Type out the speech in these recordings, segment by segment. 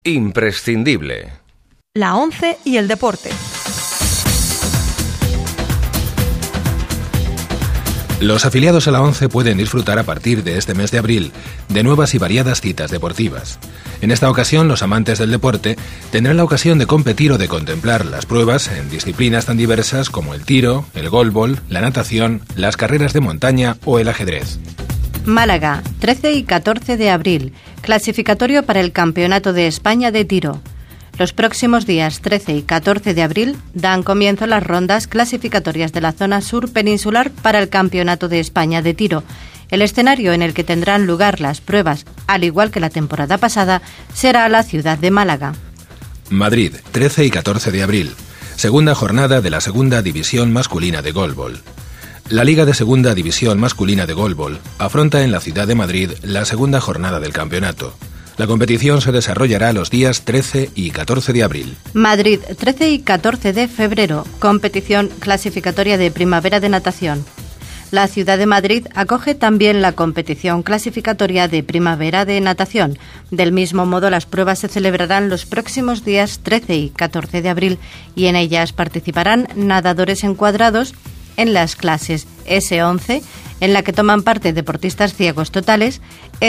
Imprescindible. La ONCE y el deporte. Los afiliados a la ONCE pueden disfrutar a partir de este mes de abril de nuevas y variadas citas deportivas. En esta ocasión, los amantes del deporte tendrán la ocasión de competir o de contemplar las pruebas en disciplinas tan diversas como el tiro, el golbol, la natación, las carreras de montaña o el ajedrez. Málaga, 13 y 14 de abril, clasificatorio para el Campeonato de España de Tiro. Los próximos días 13 y 14 de abril dan comienzo las rondas clasificatorias de la zona sur peninsular para el Campeonato de España de Tiro. El escenario en el que tendrán lugar las pruebas, al igual que la temporada pasada, será la ciudad de Málaga. Madrid, 13 y 14 de abril, segunda jornada de la Segunda División Masculina de Golbol. La Liga de Segunda División Masculina de Golbol afronta en la ciudad de Madrid la segunda jornada del campeonato. La competición se desarrollará los días 13 y 14 de abril. Madrid, 13 y 14 de febrero, competición clasificatoria de primavera de natación. La ciudad de Madrid acoge también la competición clasificatoria de primavera de natación. Del mismo modo, las pruebas se celebrarán los próximos días 13 y 14 de abril y en ellas participarán nadadores encuadrados en las clases S11, en la que toman parte deportistas ciegos totales,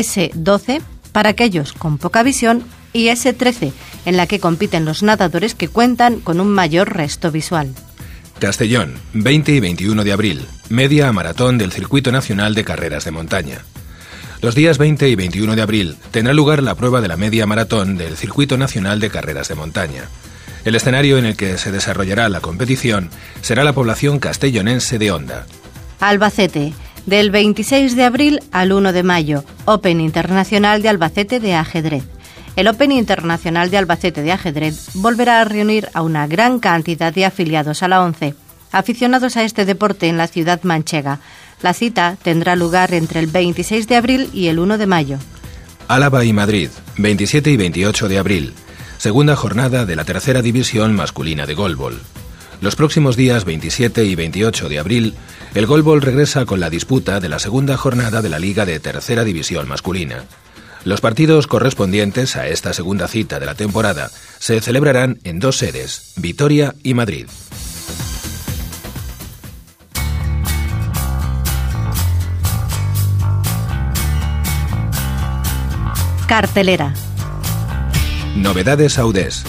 S12 para aquellos con poca visión y S13, en la que compiten los nadadores que cuentan con un mayor resto visual. Castellón, 20 y 21 de abril, media maratón del Circuito Nacional de Carreras de Montaña. Los días 20 y 21 de abril tendrá lugar la prueba de la media maratón del Circuito Nacional de Carreras de Montaña. El escenario en el que se desarrollará la competición será la población castellonense de Onda. Albacete, del 26 de abril al 1 de mayo, Open Internacional de Albacete de Ajedrez. El Open Internacional de Albacete de Ajedrez volverá a reunir a una gran cantidad de afiliados a la ONCE, aficionados a este deporte en la ciudad manchega. La cita tendrá lugar entre el 26 de abril y el 1 de mayo. Álava y Madrid, 27 y 28 de abril. Segunda jornada de la tercera división masculina de golbol. Los próximos días 27 y 28 de abril, el golbol regresa con la disputa de la segunda jornada de la Liga de Tercera División Masculina. Los partidos correspondientes a esta segunda cita de la temporada se celebrarán en dos sedes, Vitoria y Madrid. Cartelera. Novedades Audés.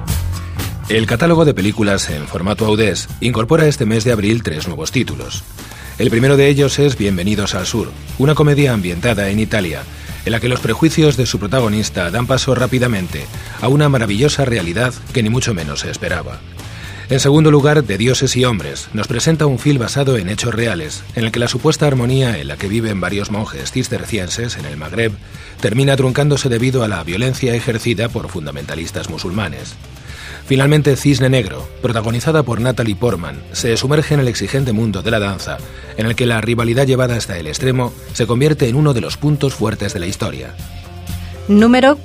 El catálogo de películas en formato Audés incorpora este mes de abril 3 nuevos títulos. El primero de ellos es Bienvenidos al Sur, una comedia ambientada en Italia, en la que los prejuicios de su protagonista dan paso rápidamente a una maravillosa realidad que ni mucho menos se esperaba. En segundo lugar, De Dioses y Hombres nos presenta un film basado en hechos reales, en el que la supuesta armonía en la que viven varios monjes cistercienses en el Magreb termina truncándose debido a la violencia ejercida por fundamentalistas musulmanes. Finalmente, Cisne Negro, protagonizada por Natalie Portman, se sumerge en el exigente mundo de la danza, en el que la rivalidad llevada hasta el extremo se convierte en uno de los puntos fuertes de la historia. Número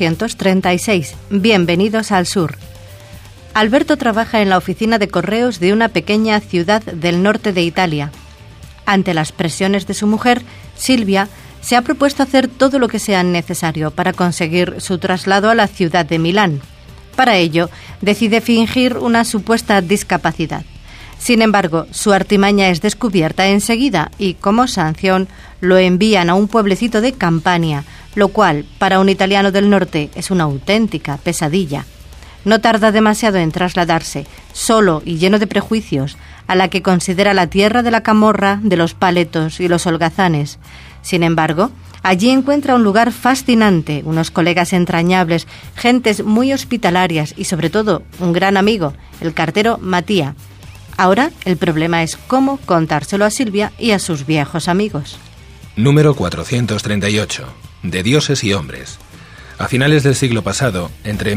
436. Bienvenidos al Sur. Alberto trabaja en la oficina de correos de una pequeña ciudad del norte de Italia. Ante las presiones de su mujer, Silvia se ha propuesto hacer todo lo que sea necesario para conseguir su traslado a la ciudad de Milán. Para ello, decide fingir una supuesta discapacidad. Sin embargo, su artimaña es descubierta enseguida y, como sanción, lo envían a un pueblecito de Campania, lo cual, para un italiano del norte, es una auténtica pesadilla. No tarda demasiado en trasladarse, solo y lleno de prejuicios, a la que considera la tierra de la camorra, de los paletos y los holgazanes. Sin embargo, allí encuentra un lugar fascinante, unos colegas entrañables, gentes muy hospitalarias y, sobre todo, un gran amigo, el cartero Mattia. Ahora, el problema es cómo contárselo a Silvia y a sus viejos amigos. Número 438. De Dioses y Hombres. A finales del siglo pasado, entre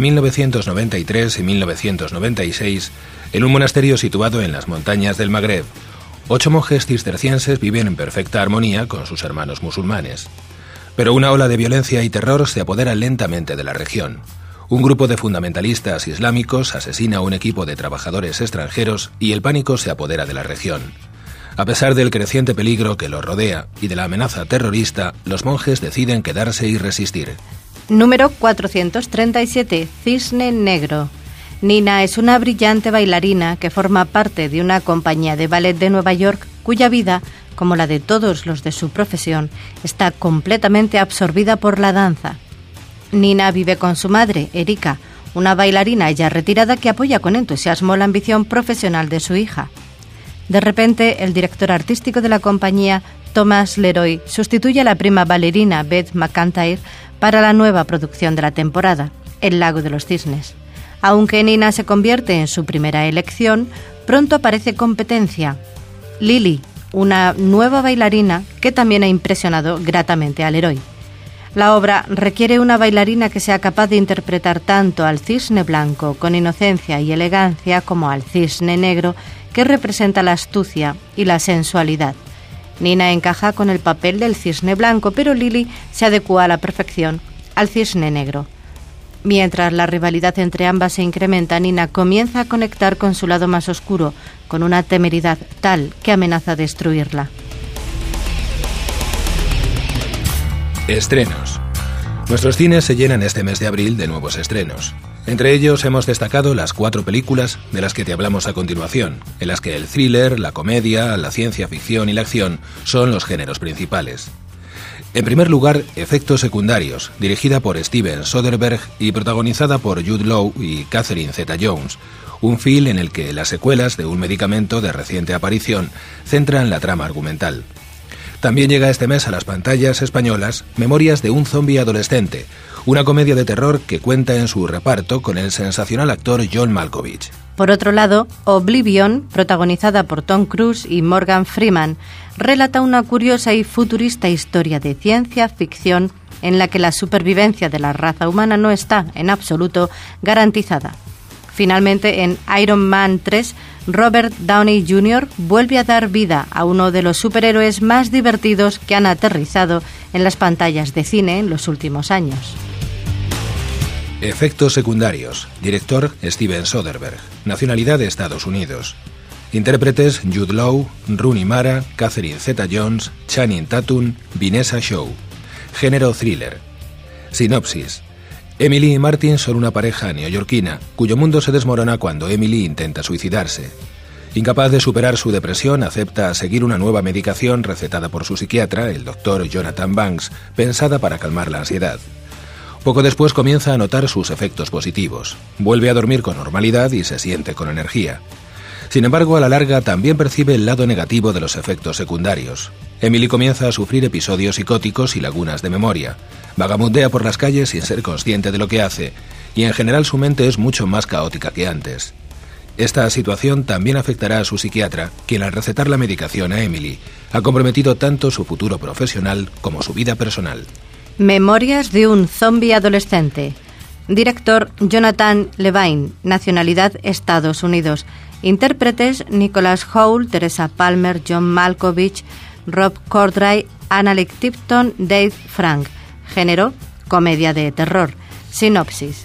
1993 y 1996, en un monasterio situado en las montañas del Magreb, 8 monjes cistercienses viven en perfecta armonía con sus hermanos musulmanes. Pero una ola de violencia y terror se apodera lentamente de la región. Un grupo de fundamentalistas islámicos asesina a un equipo de trabajadores extranjeros y el pánico se apodera de la región. A pesar del creciente peligro que los rodea y de la amenaza terrorista, los monjes deciden quedarse y resistir. Número 437. Cisne Negro. Nina es una brillante bailarina que forma parte de una compañía de ballet de Nueva York cuya vida, como la de todos los de su profesión, está completamente absorbida por la danza. Nina vive con su madre, Erika, una bailarina ya retirada que apoya con entusiasmo la ambición profesional de su hija. De repente, el director artístico de la compañía, Thomas Leroy, sustituye a la prima bailarina Beth McIntyre para la nueva producción de la temporada, El Lago de los Cisnes. Aunque Nina se convierte en su primera elección, pronto aparece competencia. Lily, una nueva bailarina que también ha impresionado gratamente a Leroy. La obra requiere una bailarina que sea capaz de interpretar tanto al cisne blanco con inocencia y elegancia como al cisne negro que representa la astucia y la sensualidad. Nina encaja con el papel del cisne blanco, pero Lily se adecua a la perfección al cisne negro. Mientras la rivalidad entre ambas se incrementa, Nina comienza a conectar con su lado más oscuro, con una temeridad tal que amenaza destruirla. Estrenos. Nuestros cines se llenan este mes de abril de nuevos estrenos. Entre ellos hemos destacado las 4 películas de las que te hablamos a continuación, en las que el thriller, la comedia, la ciencia ficción y la acción son los géneros principales. En primer lugar, Efectos secundarios, dirigida por Steven Soderbergh y protagonizada por Jude Law y Catherine Zeta-Jones, un film en el que las secuelas de un medicamento de reciente aparición centran la trama argumental. También llega este mes a las pantallas españolas Memorias de un zombi adolescente, una comedia de terror que cuenta en su reparto con el sensacional actor John Malkovich. Por otro lado, Oblivion, protagonizada por Tom Cruise y Morgan Freeman, relata una curiosa y futurista historia de ciencia ficción en la que la supervivencia de la raza humana no está, en absoluto, garantizada. Finalmente, en Iron Man 3, Robert Downey Jr. vuelve a dar vida a uno de los superhéroes más divertidos que han aterrizado en las pantallas de cine en los últimos años. Efectos secundarios, director Steven Soderbergh, nacionalidad de Estados Unidos. Intérpretes Jude Law, Rooney Mara, Catherine Zeta-Jones, Channing Tatum, Vanessa Shaw. Género thriller. Sinopsis. Emily y Martin son una pareja neoyorquina cuyo mundo se desmorona cuando Emily intenta suicidarse. Incapaz de superar su depresión, acepta seguir una nueva medicación recetada por su psiquiatra, el doctor Jonathan Banks, pensada para calmar la ansiedad. Poco después comienza a notar sus efectos positivos. Vuelve a dormir con normalidad y se siente con energía. Sin embargo, a la larga también percibe el lado negativo de los efectos secundarios. Emily comienza a sufrir episodios psicóticos y lagunas de memoria. Vagamundea por las calles sin ser consciente de lo que hace, y en general su mente es mucho más caótica que antes. Esta situación también afectará a su psiquiatra, quien al recetar la medicación a Emily ha comprometido tanto su futuro profesional como su vida personal. Memorias de un zombi adolescente. Director Jonathan Levine, nacionalidad Estados Unidos. Intérpretes Nicholas Hoult, Teresa Palmer, John Malkovich, Rob Corddry, Annalyn Tipton, Dave Frank. Género, comedia de terror. Sinopsis.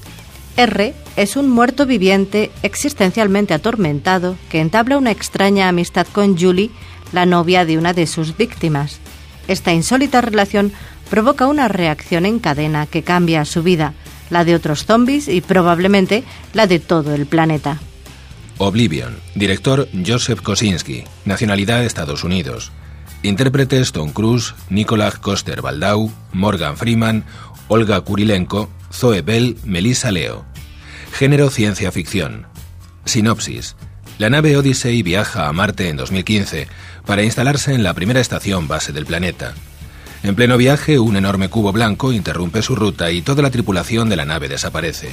R es un muerto viviente existencialmente atormentado que entabla una extraña amistad con Julie, la novia de una de sus víctimas. Esta insólita relación provoca una reacción en cadena que cambia su vida, la de otros zombies y probablemente la de todo el planeta. Oblivion, director Joseph Kosinski, nacionalidad Estados Unidos. Intérpretes Tom Cruise, Nikolaj Coster-Waldau, Morgan Freeman, Olga Kurilenko, Zoe Bell, Melissa Leo. Género ciencia ficción. Sinopsis. La nave Odyssey viaja a Marte en 2015 para instalarse en la primera estación base del planeta. En pleno viaje, un enorme cubo blanco interrumpe su ruta y toda la tripulación de la nave desaparece.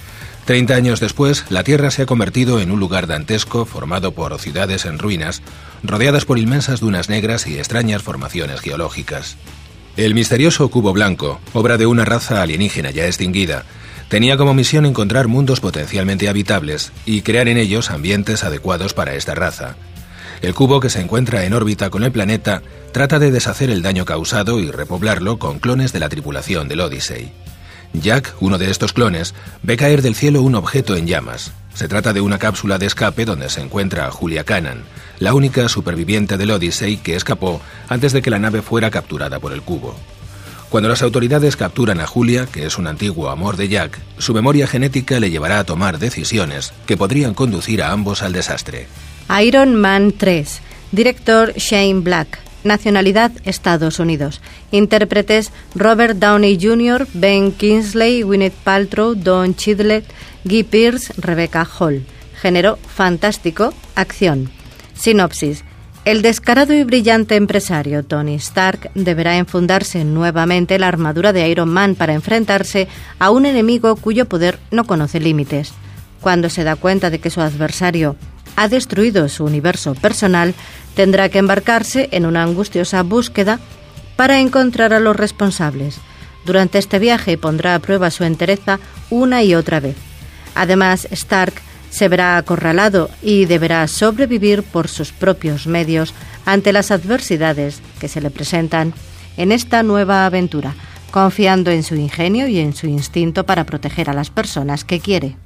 30 años después, la Tierra se ha convertido en un lugar dantesco formado por ciudades en ruinas, rodeadas por inmensas dunas negras y extrañas formaciones geológicas. El misterioso cubo blanco, obra de una raza alienígena ya extinguida, tenía como misión encontrar mundos potencialmente habitables y crear en ellos ambientes adecuados para esta raza. El cubo, que se encuentra en órbita con el planeta, trata de deshacer el daño causado y repoblarlo con clones de la tripulación del Odyssey. Jack, uno de estos clones, ve caer del cielo un objeto en llamas. Se trata de una cápsula de escape donde se encuentra Julia Cannon, la única superviviente del Odyssey que escapó antes de que la nave fuera capturada por el cubo. Cuando las autoridades capturan a Julia, que es un antiguo amor de Jack, su memoria genética le llevará a tomar decisiones que podrían conducir a ambos al desastre. Iron Man 3. Director Shane Black. Nacionalidad Estados Unidos. Intérpretes Robert Downey Jr., Ben Kingsley, Gwyneth Paltrow, Don Cheadle, Guy Pearce, Rebecca Hall. Género fantástico, acción. Sinopsis. El descarado y brillante empresario Tony Stark deberá enfundarse nuevamente la armadura de Iron Man para enfrentarse a un enemigo cuyo poder no conoce límites. Cuando se da cuenta de que su adversario ha destruido su universo personal, tendrá que embarcarse en una angustiosa búsqueda para encontrar a los responsables. Durante este viaje pondrá a prueba su entereza una y otra vez. Además, Stark se verá acorralado y deberá sobrevivir por sus propios medios ante las adversidades que se le presentan en esta nueva aventura, confiando en su ingenio y en su instinto para proteger a las personas que quiere.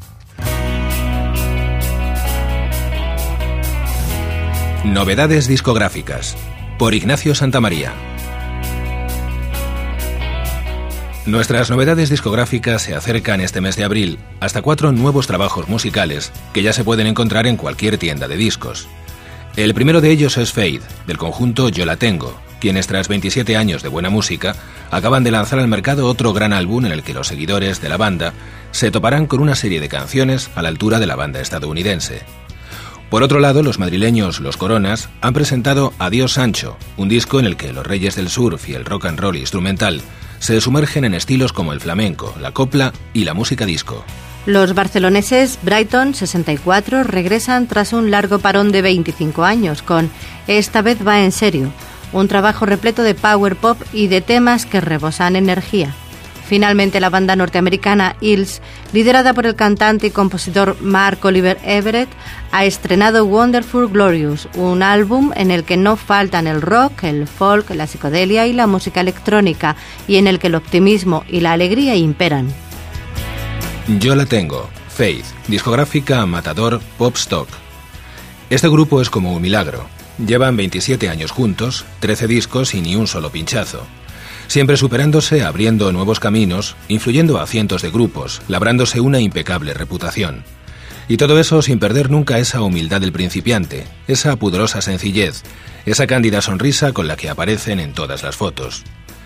Novedades discográficas, por Ignacio Santamaría. Nuestras novedades discográficas se acercan este mes de abril hasta 4 nuevos trabajos musicales que ya se pueden encontrar en cualquier tienda de discos. El primero de ellos es Faith, del conjunto Yo La Tengo, quienes tras 27 años de buena música acaban de lanzar al mercado otro gran álbum en el que los seguidores de la banda se toparán con una serie de canciones a la altura de la banda estadounidense. Por otro lado, los madrileños Los Coronas han presentado Adiós Sancho, un disco en el que los reyes del surf y el rock and roll instrumental se sumergen en estilos como el flamenco, la copla y la música disco. Los barceloneses Brighton 64 regresan tras un largo parón de 25 años con Esta vez va en serio, un trabajo repleto de power pop y de temas que rebosan energía. Finalmente, la banda norteamericana Hills, liderada por el cantante y compositor Mark Oliver Everett, ha estrenado Wonderful Glorious, un álbum en el que no faltan el rock, el folk, la psicodelia y la música electrónica, y en el que el optimismo y la alegría imperan. Yo La Tengo, Faith, discográfica Matador Pop Stock. Este grupo es como un milagro. Llevan 27 años juntos, 13 discos y ni un solo pinchazo. Siempre superándose, abriendo nuevos caminos, influyendo a cientos de grupos, labrándose una impecable reputación. Y todo eso sin perder nunca esa humildad del principiante, esa pudorosa sencillez, esa cándida sonrisa con la que aparecen en todas las fotos.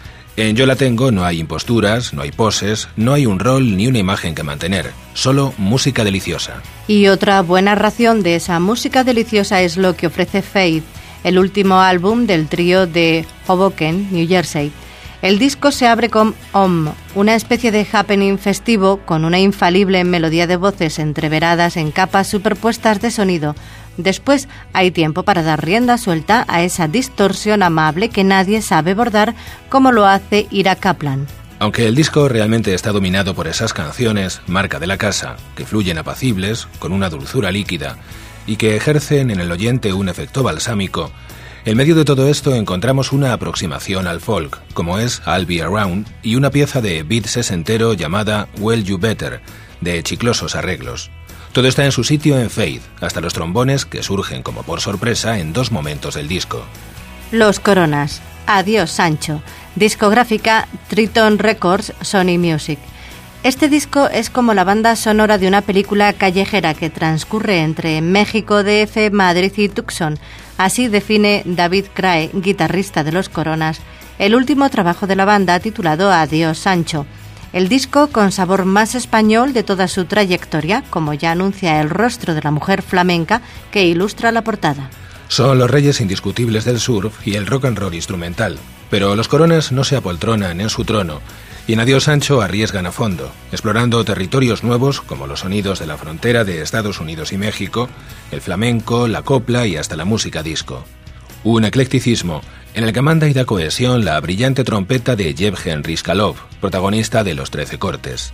En Yo La Tengo no hay imposturas, no hay poses, no hay un rol ni una imagen que mantener, solo música deliciosa. Y otra buena ración de esa música deliciosa es lo que ofrece Faith, el último álbum del trío de Hoboken, New Jersey. El disco se abre con Om, una especie de happening festivo con una infalible melodía de voces entreveradas en capas superpuestas de sonido. Después hay tiempo para dar rienda suelta a esa distorsión amable que nadie sabe bordar como lo hace Ira Kaplan. Aunque el disco realmente está dominado por esas canciones, marca de la casa, que fluyen apacibles, con una dulzura líquida, y que ejercen en el oyente un efecto balsámico, en medio de todo esto encontramos una aproximación al folk, como es I'll Be Around, y una pieza de beat sesentero llamada Well You Better, de chiclosos arreglos. Todo está en su sitio en Faith, hasta los trombones que surgen como por sorpresa en 2 momentos del disco. Los Coronas, Adiós Sancho, discográfica Triton Records, Sony Music. Este disco es como la banda sonora de una película callejera que transcurre entre México, DF, Madrid y Tucson. Así define David Crae, guitarrista de Los Coronas, el último trabajo de la banda titulado Adiós Sancho. El disco con sabor más español de toda su trayectoria, como ya anuncia el rostro de la mujer flamenca que ilustra la portada. Son los reyes indiscutibles del surf y el rock and roll instrumental, pero Los Coronas no se apoltronan en su trono y en Adiós Sancho arriesgan a fondo, explorando territorios nuevos como los sonidos de la frontera de Estados Unidos y México, el flamenco, la copla y hasta la música disco. Un eclecticismo en el que manda y da cohesión la brillante trompeta de Yevhen Riskalov, protagonista de Los 13 Cortes.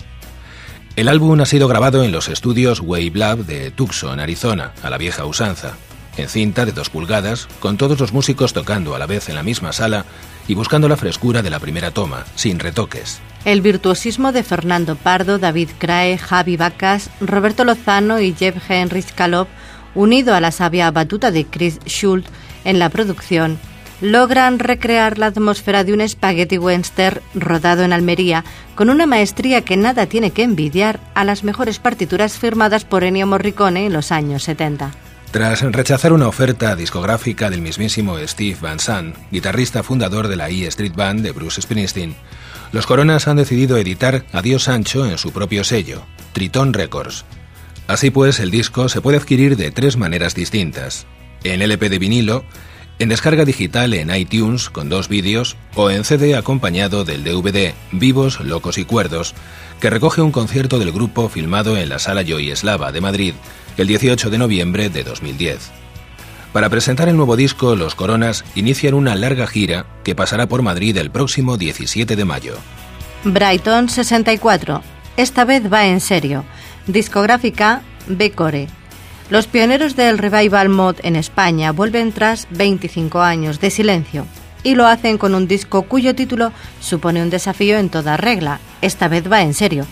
El álbum ha sido grabado en los estudios Wave Lab de Tucson, Arizona, a la vieja usanza, en cinta de 2 pulgadas, con todos los músicos tocando a la vez en la misma sala y buscando la frescura de la primera toma, sin retoques. El virtuosismo de Fernando Pardo, David Crae, Javi Vacas, Roberto Lozano y Yevhen Riskalov, unido a la sabia batuta de Chris Schultz en la producción, logran recrear la atmósfera de un spaghetti western rodado en Almería con una maestría que nada tiene que envidiar a las mejores partituras firmadas por Ennio Morricone en los años 70. Tras rechazar una oferta discográfica del mismísimo Steve Van Sant, guitarrista fundador de la E Street Band de Bruce Springsteen, los Coronas han decidido editar Adiós Sancho en su propio sello, Tritón Records. Así pues, el disco se puede adquirir de 3 maneras distintas: en LP de vinilo, en descarga digital en iTunes con 2 vídeos o en CD acompañado del DVD Vivos, Locos y Cuerdos, que recoge un concierto del grupo filmado en la Sala Joy Eslava de Madrid el 18 de noviembre de 2010. Para presentar el nuevo disco, los Coronas inician una larga gira que pasará por Madrid el próximo 17 de mayo. Brighton 64. Esta vez va en serio. Discográfica B-Core. Los pioneros del revival mod en España vuelven tras 25 años de silencio y lo hacen con un disco cuyo título supone un desafío en toda regla. Esta vez va en serio.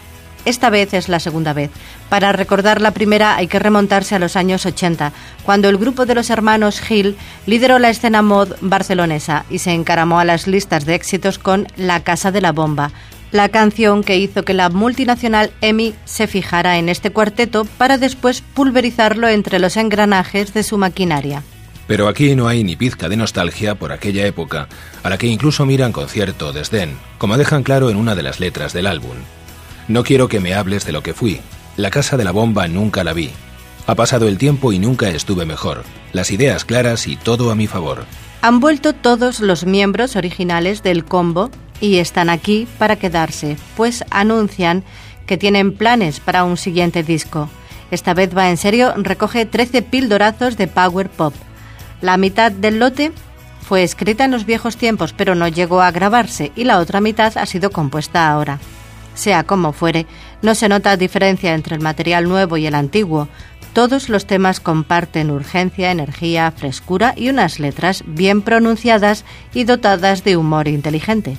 Esta vez es la segunda vez. Para recordar la primera hay que remontarse a los años 80, cuando el grupo de los hermanos Gil lideró la escena mod barcelonesa y se encaramó a las listas de éxitos con La Casa de la Bomba, la canción que hizo que la multinacional EMI se fijara en este cuarteto para después pulverizarlo entre los engranajes de su maquinaria. Pero aquí no hay ni pizca de nostalgia por aquella época, a la que incluso miran con cierto desdén, como dejan claro en una de las letras del álbum. No quiero que me hables de lo que fui. La Casa de la Bomba nunca la vi. Ha pasado el tiempo y nunca estuve mejor. Las ideas claras y todo a mi favor. Han vuelto todos los miembros originales del combo y están aquí para quedarse, pues anuncian que tienen planes para un siguiente disco. Esta vez va en serio, recoge 13 pildorazos de power pop. La mitad del lote fue escrita en los viejos tiempos, pero no llegó a grabarse, y la otra mitad ha sido compuesta ahora. Sea como fuere, no se nota diferencia entre el material nuevo y el antiguo. Todos los temas comparten urgencia, energía, frescura y unas letras bien pronunciadas y dotadas de humor inteligente.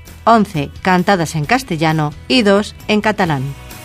11 cantadas en castellano y 2 en catalán.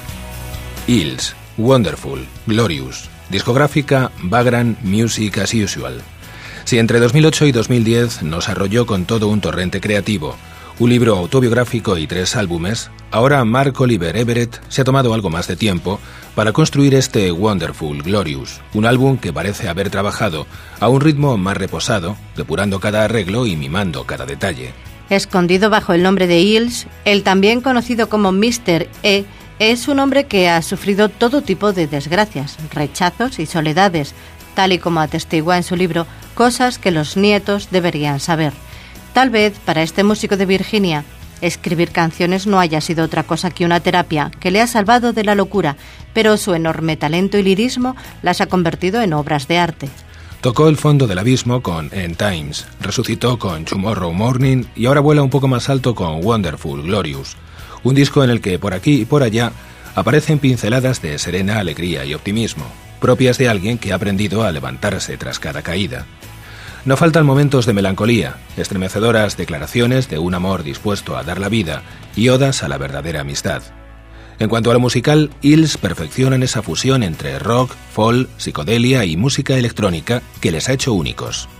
Hills, Wonderful, Glorious. Discográfica Vagrant Music as Usual. Si entre 2008 y 2010 nos arrolló con todo un torrente creativo, un libro autobiográfico y 3 álbumes, ahora Mark Oliver Everett se ha tomado algo más de tiempo para construir este Wonderful Glorious, un álbum que parece haber trabajado a un ritmo más reposado, depurando cada arreglo y mimando cada detalle. Escondido bajo el nombre de Hills, el también conocido como Mr. E, es un hombre que ha sufrido todo tipo de desgracias, rechazos y soledades, tal y como atestigua en su libro Cosas que los nietos deberían saber. Tal vez para este músico de Virginia, escribir canciones no haya sido otra cosa que una terapia que le ha salvado de la locura, pero su enorme talento y lirismo las ha convertido en obras de arte. Tocó el fondo del abismo con End Times, resucitó con Tomorrow Morning y ahora vuela un poco más alto con Wonderful Glorious, un disco en el que por aquí y por allá aparecen pinceladas de serena alegría y optimismo, propias de alguien que ha aprendido a levantarse tras cada caída. No faltan momentos de melancolía, estremecedoras declaraciones de un amor dispuesto a dar la vida y odas a la verdadera amistad. En cuanto a lo musical, Hills perfeccionan esa fusión entre rock, folk, psicodelia y música electrónica que les ha hecho únicos.